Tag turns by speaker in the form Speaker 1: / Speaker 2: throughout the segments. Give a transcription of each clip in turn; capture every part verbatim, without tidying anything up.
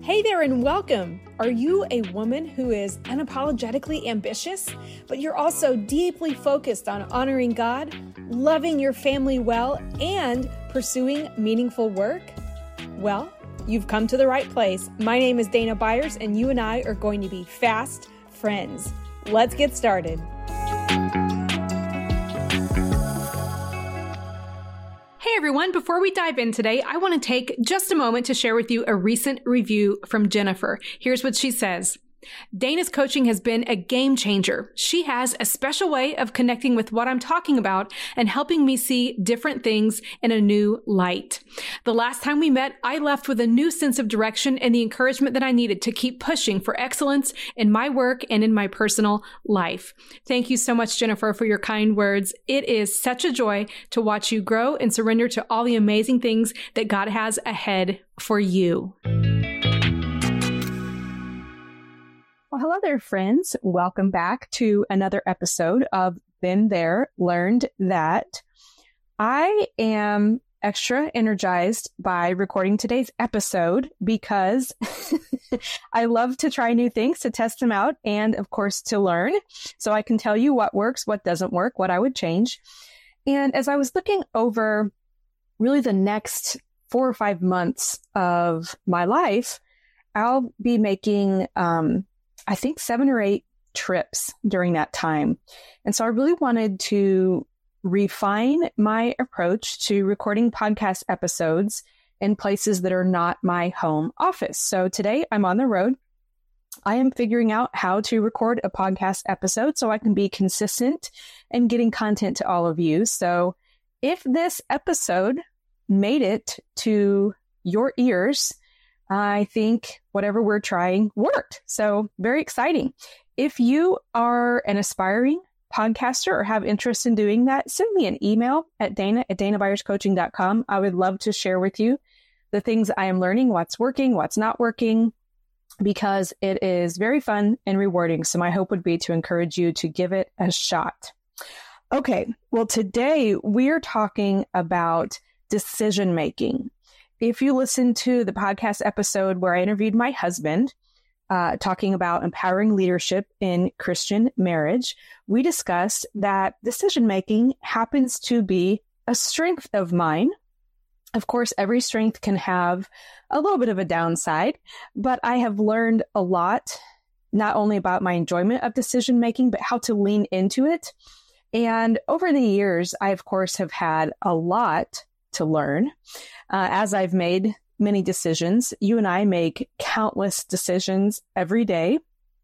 Speaker 1: Hey there and welcome. Are you a woman who is unapologetically ambitious, but you're also deeply focused on honoring God, loving your family well, and pursuing meaningful work? Well, you've come to the right place. My name is Dana Byers, and you and I are going to be fast friends. Let's get started. Hey everyone, before we dive in today, I want to take just a moment to share with you a recent review from Jennifer. Here's what she says. Dana's coaching has been a game changer. She has a special way of connecting with what I'm talking about and helping me see different things in a new light. The last time we met, I left with a new sense of direction and the encouragement that I needed to keep pushing for excellence in my work and in my personal life. Thank you so much, Jennifer, for your kind words. It is such a joy to watch you grow and surrender to all the amazing things that God has ahead for you. Well, hello there, friends. Welcome back to another episode of Been There, Learned That. I am extra energized by recording today's episode because I love to try new things, to test them out, and of course to learn. So I can tell you what works, what doesn't work, what I would change. And as I was looking over really the next four or five months of my life, I'll be making, um, I think seven or eight trips during that time. And so I really wanted to refine my approach to recording podcast episodes in places that are not my home office. So today I'm on the road. I am figuring out how to record a podcast episode so I can be consistent and getting content to all of you. So if this episode made it to your ears, I think whatever we're trying worked. So very exciting. If you are an aspiring podcaster or have interest in doing that, send me an email at dana at dana byers coaching dot com. I would love to share with you the things I am learning, what's working, what's not working, because it is very fun and rewarding. So my hope would be to encourage you to give it a shot. Okay, well, today we're talking about decision making. If you listen to the podcast episode where I interviewed my husband, uh, talking about empowering leadership in Christian marriage, we discussed that decision-making happens to be a strength of mine. Of course, every strength can have a little bit of a downside, but I have learned a lot, not only about my enjoyment of decision-making, but how to lean into it. And over the years, I, of course, have had a lot to learn. Uh, as I've made many decisions, you and I make countless decisions every day.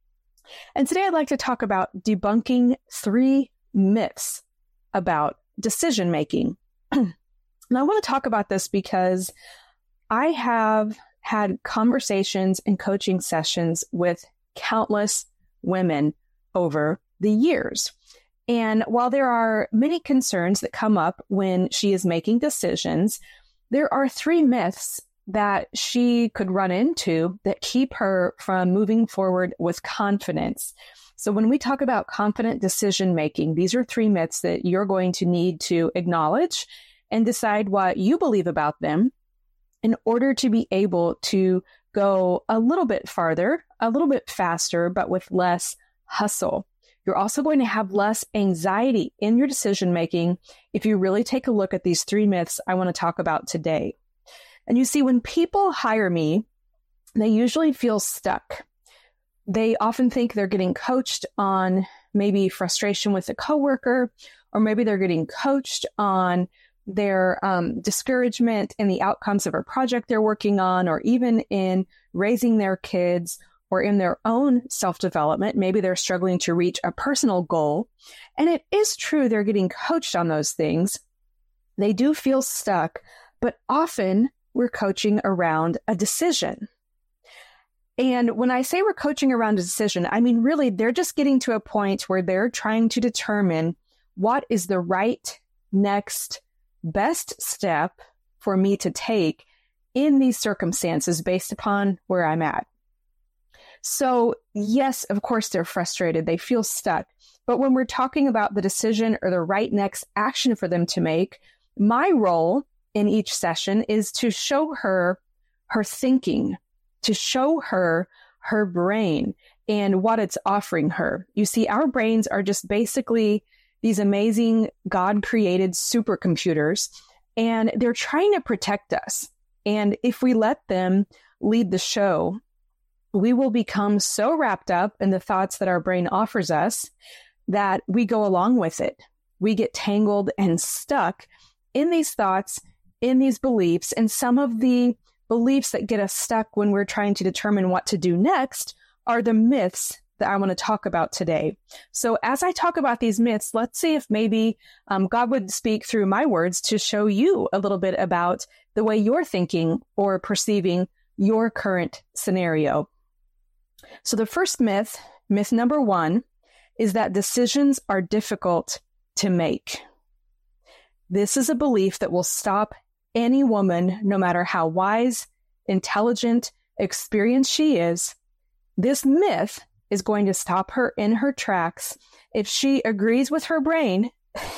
Speaker 1: And today I'd like to talk about debunking three myths about decision making. And I want to talk about this because I have had conversations and coaching sessions with countless women over the years. And while there are many concerns that come up when she is making decisions, there are three myths that she could run into that keep her from moving forward with confidence. So when we talk about confident decision making, these are three myths that you're going to need to acknowledge and decide what you believe about them in order to be able to go a little bit farther, a little bit faster, but with less hustle. You're also going to have less anxiety in your decision-making if you really take a look at these three myths I want to talk about today. And you see, when people hire me, they usually feel stuck. They often think they're getting coached on maybe frustration with a coworker, or maybe they're getting coached on their um, discouragement in the outcomes of a project they're working on, or even in raising their kids, or in their own self-development. Maybe they're struggling to reach a personal goal. And it is true they're getting coached on those things. They do feel stuck, but often we're coaching around a decision. And when I say we're coaching around a decision, I mean, really, they're just getting to a point where they're trying to determine what is the right next best step for me to take in these circumstances based upon where I'm at. So yes, of course, they're frustrated. They feel stuck. But when we're talking about the decision or the right next action for them to make, my role in each session is to show her her thinking, to show her her brain and what it's offering her. You see, our brains are just basically these amazing God-created supercomputers, and they're trying to protect us. And if we let them lead the show, we will become so wrapped up in the thoughts that our brain offers us that we go along with it. We get tangled and stuck in these thoughts, in these beliefs, and some of the beliefs that get us stuck when we're trying to determine what to do next are the myths that I want to talk about today. So as I talk about these myths, let's see if maybe um, God would speak through my words to show you a little bit about the way you're thinking or perceiving your current scenario. So the first myth, myth number one, is that decisions are difficult to make. This is a belief that will stop any woman, no matter how wise, intelligent, experienced she is. This myth is going to stop her in her tracks if she agrees with her brain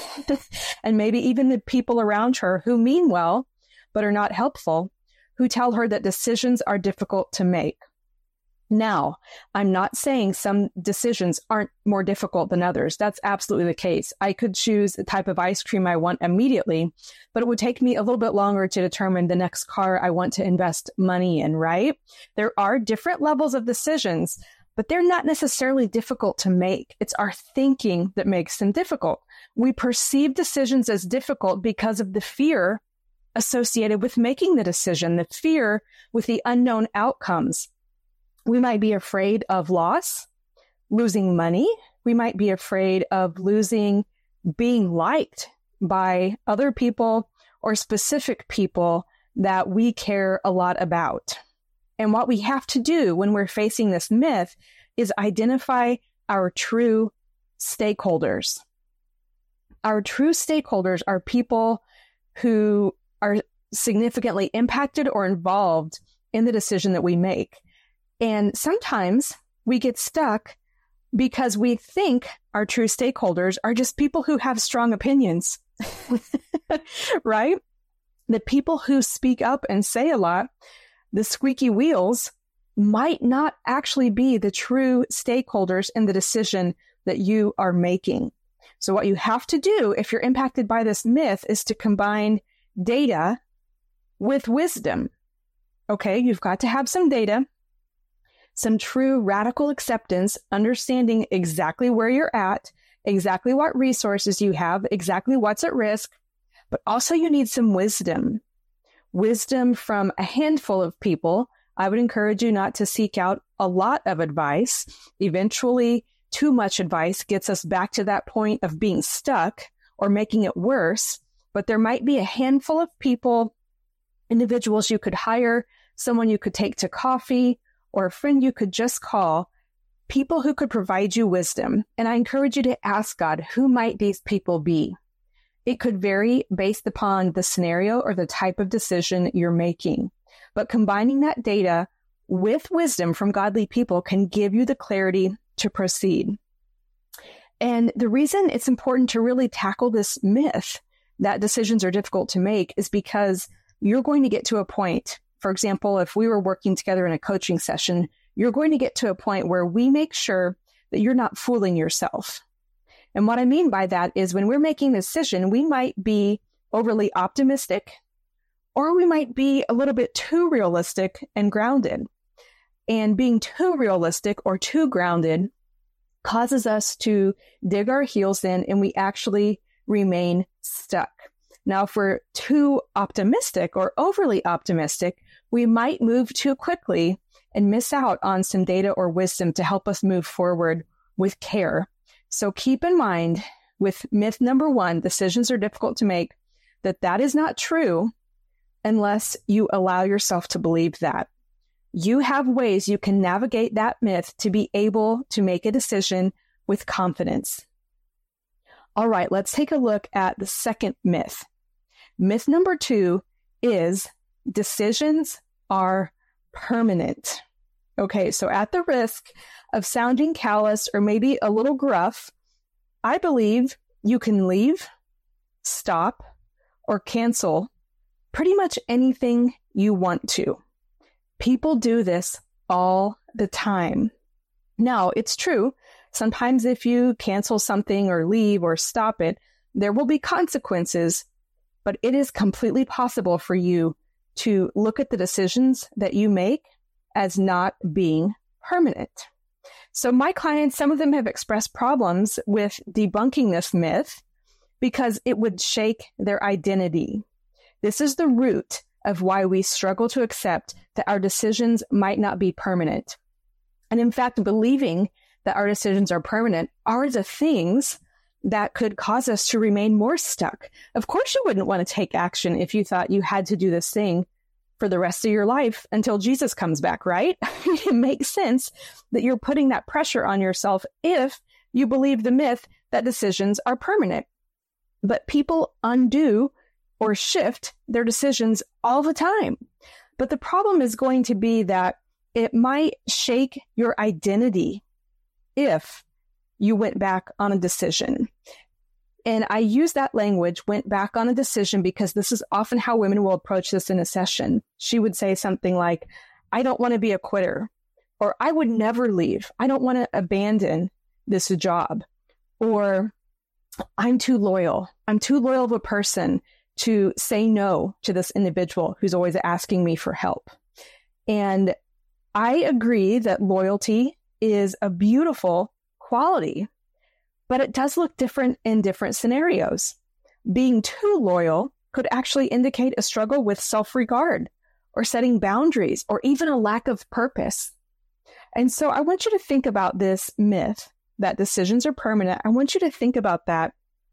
Speaker 1: and maybe even the people around her who mean well but are not helpful, who tell her that decisions are difficult to make. Now, I'm not saying some decisions aren't more difficult than others. That's absolutely the case. I could choose the type of ice cream I want immediately, but it would take me a little bit longer to determine the next car I want to invest money in, right? There are different levels of decisions, but they're not necessarily difficult to make. It's our thinking that makes them difficult. We perceive decisions as difficult because of the fear associated with making the decision, the fear with the unknown outcomes. We might be afraid of loss, losing money. We might be afraid of losing being liked by other people or specific people that we care a lot about. And what we have to do when we're facing this myth is identify our true stakeholders. Our true stakeholders are people who are significantly impacted or involved in the decision that we make. And sometimes we get stuck because we think our true stakeholders are just people who have strong opinions, right? The people who speak up and say a lot, the squeaky wheels, might not actually be the true stakeholders in the decision that you are making. So what you have to do if you're impacted by this myth is to combine data with wisdom. Okay, you've got to have some data, some true radical acceptance, understanding exactly where you're at, exactly what resources you have, exactly what's at risk, but also you need some wisdom. Wisdom from a handful of people. I would encourage you not to seek out a lot of advice. Eventually, too much advice gets us back to that point of being stuck or making it worse, but there might be a handful of people, individuals you could hire, someone you could take to coffee, or a friend you could just call, people who could provide you wisdom. And I encourage you to ask God, who might these people be? It could vary based upon the scenario or the type of decision you're making. But combining that data with wisdom from godly people can give you the clarity to proceed. And the reason it's important to really tackle this myth that decisions are difficult to make is because you're going to get to a point. For example, if we were working together in a coaching session, you're going to get to a point where we make sure that you're not fooling yourself. And what I mean by that is when we're making a decision, we might be overly optimistic, or we might be a little bit too realistic and grounded. And being too realistic or too grounded causes us to dig our heels in and we actually remain stuck. Now, if we're too optimistic or overly optimistic, we might move too quickly and miss out on some data or wisdom to help us move forward with care. So keep in mind with myth number one, decisions are difficult to make, that that is not true unless you allow yourself to believe that. You have ways you can navigate that myth to be able to make a decision with confidence. All right, let's take a look at the second myth. Myth number two is decisions are permanent. Okay, so at the risk of sounding callous or maybe a little gruff, I believe you can leave, stop, or cancel pretty much anything you want to. People do this all the time. Now, it's true. Sometimes if you cancel something or leave or stop it, there will be consequences, but it is completely possible for you to look at the decisions that you make as not being permanent. So my clients, some of them have expressed problems with debunking this myth because it would shake their identity. This is the root of why we struggle to accept that our decisions might not be permanent. And in fact, believing that our decisions are permanent are the things that could cause us to remain more stuck. Of course, you wouldn't want to take action if you thought you had to do this thing for the rest of your life until Jesus comes back, right? It makes sense that you're putting that pressure on yourself if you believe the myth that decisions are permanent. But people undo or shift their decisions all the time. But the problem is going to be that it might shake your identity if you went back on a decision. And I use that language, went back on a decision, because this is often how women will approach this in a session. She would say something like, I don't want to be a quitter, or I would never leave. I don't want to abandon this job, or I'm too loyal. I'm too loyal of a person to say no to this individual who's always asking me for help. And I agree that loyalty is a beautiful quality, but it does look different in different scenarios. Being too loyal could actually indicate a struggle with self-regard or setting boundaries or even a lack of purpose. And so I want you to think about this myth that decisions are permanent. I want you to think about that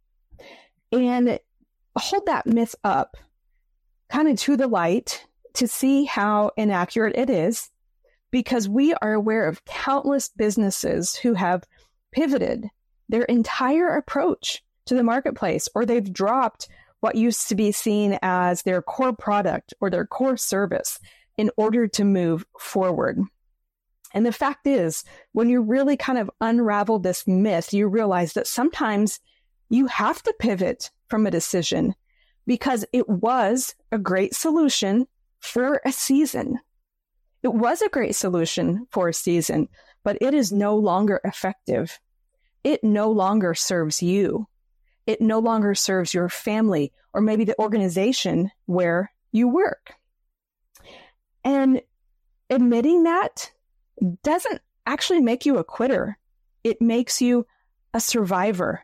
Speaker 1: and hold that myth up kind of to the light to see how inaccurate it is, because we are aware of countless businesses who have pivoted their entire approach to the marketplace, or they've dropped what used to be seen as their core product or their core service in order to move forward. And the fact is, when you really kind of unravel this myth, you realize that sometimes you have to pivot from a decision because it was a great solution for a season. It was a great solution for a season, but it is no longer effective. It no longer serves you. It no longer serves your family or maybe the organization where you work. And admitting that doesn't actually make you a quitter. It makes you a survivor.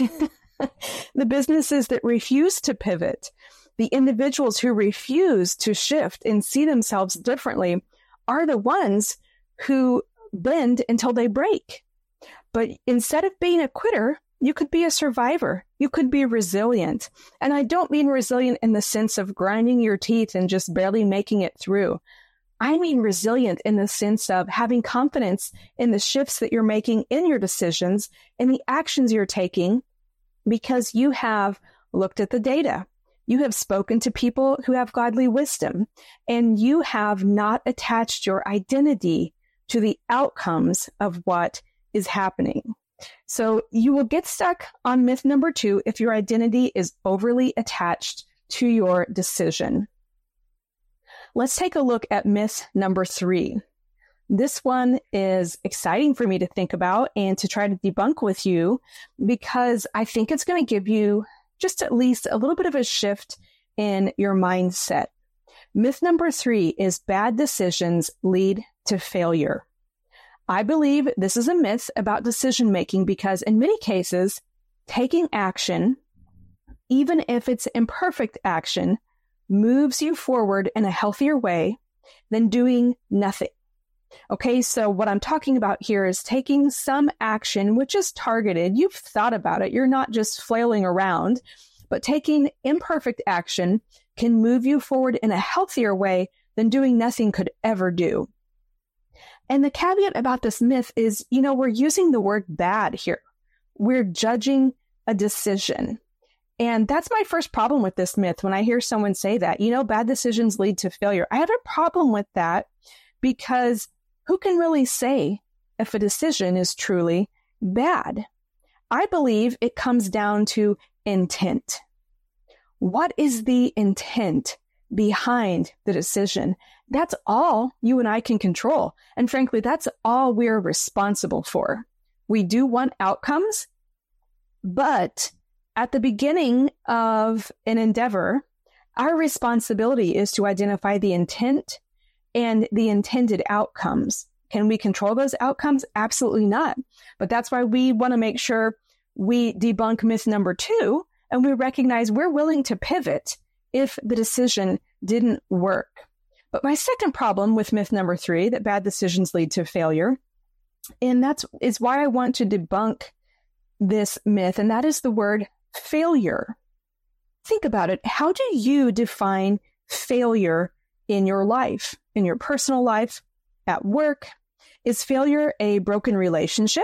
Speaker 1: The businesses that refuse to pivot, the individuals who refuse to shift and see themselves differently are the ones who bend until they break. But instead of being a quitter, you could be a survivor. You could be resilient. And I don't mean resilient in the sense of grinding your teeth and just barely making it through. I mean resilient in the sense of having confidence in the shifts that you're making in your decisions and the actions you're taking, because you have looked at the data. You have spoken to people who have godly wisdom, and you have not attached your identity to the outcomes of what is happening. So you will get stuck on myth number two if your identity is overly attached to your decision. Let's take a look at myth number three. This one is exciting for me to think about and to try to debunk with you, because I think it's going to give you just at least a little bit of a shift in your mindset. Myth number three is bad decisions lead to failure. I believe this is a myth about decision making because in many cases, taking action, even if it's imperfect action, moves you forward in a healthier way than doing nothing. Okay, so what I'm talking about here is taking some action which is targeted. You've thought about it. You're not just flailing around, but taking imperfect action can move you forward in a healthier way than doing nothing could ever do. And the caveat about this myth is, you know, we're using the word bad here. We're judging a decision. And that's my first problem with this myth. When I hear someone say that, you know, bad decisions lead to failure, I have a problem with that, because who can really say if a decision is truly bad? I believe it comes down to intent. What is the intent behind the decision. That's all you and I can control. And frankly, that's all we're responsible for. We do want outcomes, but at the beginning of an endeavor, our responsibility is to identify the intent and the intended outcomes. Can we control those outcomes? Absolutely not. But that's why we want to make sure we debunk myth number two, and we recognize we're willing to pivot if the decision didn't work. But my second problem with myth number three, that bad decisions lead to failure, and that's is why I want to debunk this myth, and that is the word failure. Think about it. How do you define failure in your life, in your personal life, at work? Is failure a broken relationship?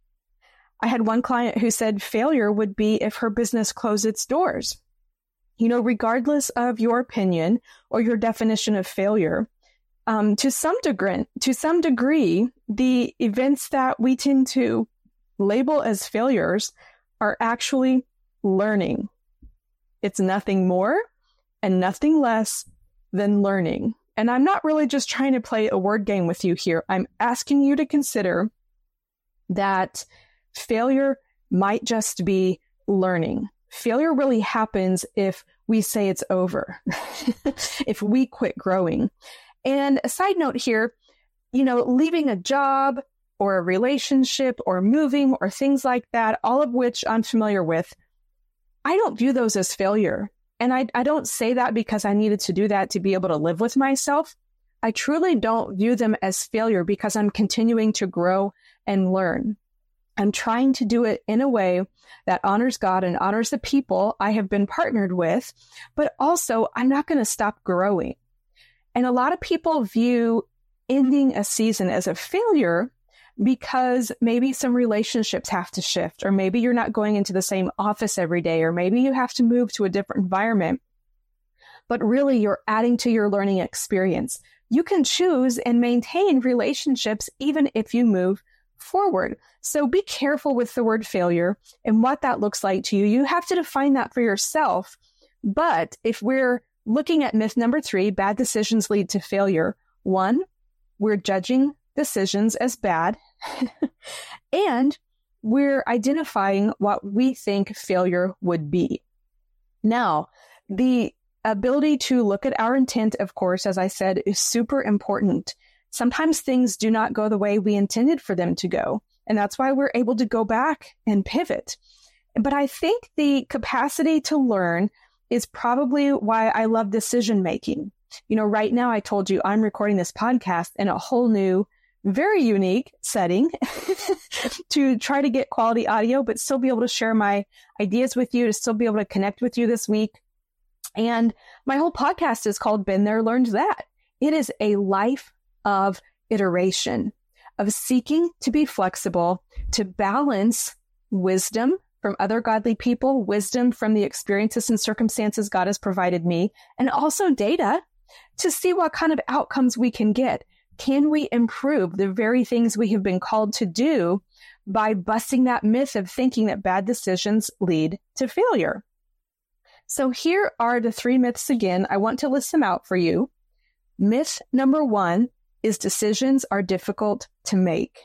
Speaker 1: I had one client who said failure would be if her business closed its doors. You know, regardless of your opinion or your definition of failure, um, to some degree, to some degree, the events that we tend to label as failures are actually learning. It's nothing more and nothing less than learning. And I'm not really just trying to play a word game with you here. I'm asking you to consider that failure might just be learning. Failure really happens if we say it's over, if we quit growing. And a side note here, you know, leaving a job or a relationship or moving or things like that, all of which I'm familiar with, I don't view those as failure. And I, I don't say that because I needed to do that to be able to live with myself. I truly don't view them as failure because I'm continuing to grow and learn. I'm trying to do it in a way that honors God and honors the people I have been partnered with, but also I'm not going to stop growing. And a lot of people view ending a season as a failure because maybe some relationships have to shift, or maybe you're not going into the same office every day, or maybe you have to move to a different environment. But really, you're adding to your learning experience. You can choose and maintain relationships even if you move forward. So be careful with the word failure and what that looks like to you. You have to define that for yourself. But if we're looking at myth number three, bad decisions lead to failure. One, we're judging decisions as bad, and we're identifying what we think failure would be. Now, the ability to look at our intent, of course, as I said, is super important. Sometimes things do not go the way we intended for them to go, and that's why we're able to go back and pivot. But I think the capacity to learn is probably why I love decision making. You know, right now I told you I'm recording this podcast in a whole new, very unique setting to try to get quality audio, but still be able to share my ideas with you, to still be able to connect with you this week. And my whole podcast is called Been There, Learned That. It is a life of iteration, of seeking to be flexible, to balance wisdom from other godly people, wisdom from the experiences and circumstances God has provided me, and also data to see what kind of outcomes we can get. Can we improve the very things we have been called to do by busting that myth of thinking that bad decisions lead to failure? So here are the three myths again. I want to list them out for you. Myth number one is decisions are difficult to make.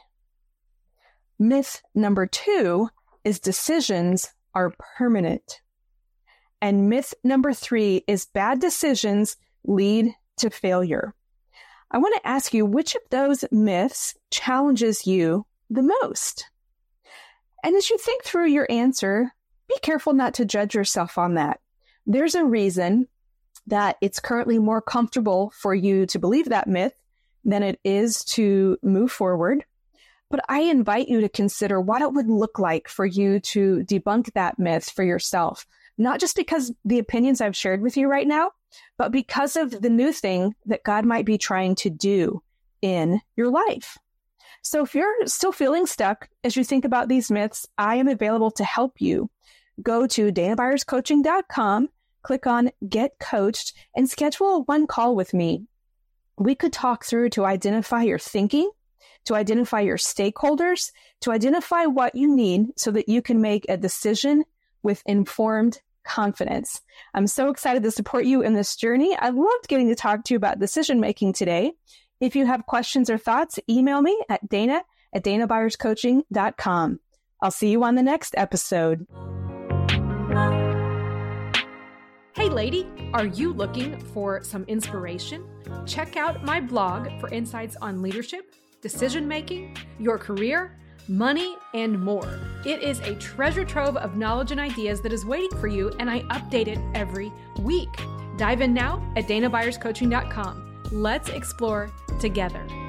Speaker 1: Myth number two is decisions are permanent. And myth number three is bad decisions lead to failure. I want to ask you, which of those myths challenges you the most? And as you think through your answer, be careful not to judge yourself on that. There's a reason that it's currently more comfortable for you to believe that myth than it is to move forward. But I invite you to consider what it would look like for you to debunk that myth for yourself. Not just because the opinions I've shared with you right now, but because of the new thing that God might be trying to do in your life. So if you're still feeling stuck as you think about these myths, I am available to help you. Go to dana byers coaching dot com, click on Get Coached, and schedule a one call with me. We could talk through to identify your thinking, to identify your stakeholders, to identify what you need so that you can make a decision with informed confidence. I'm so excited to support you in this journey. I loved getting to talk to you about decision making today. If you have questions or thoughts, email me at Dana at dana byers coaching dot com. I'll see you on the next episode.
Speaker 2: Hey lady, are you looking for some inspiration? Check out my blog for insights on leadership, decision making, your career, money, and more. It is a treasure trove of knowledge and ideas that is waiting for you, and I update it every week. Dive in now at dana byers coaching dot com. Let's explore together.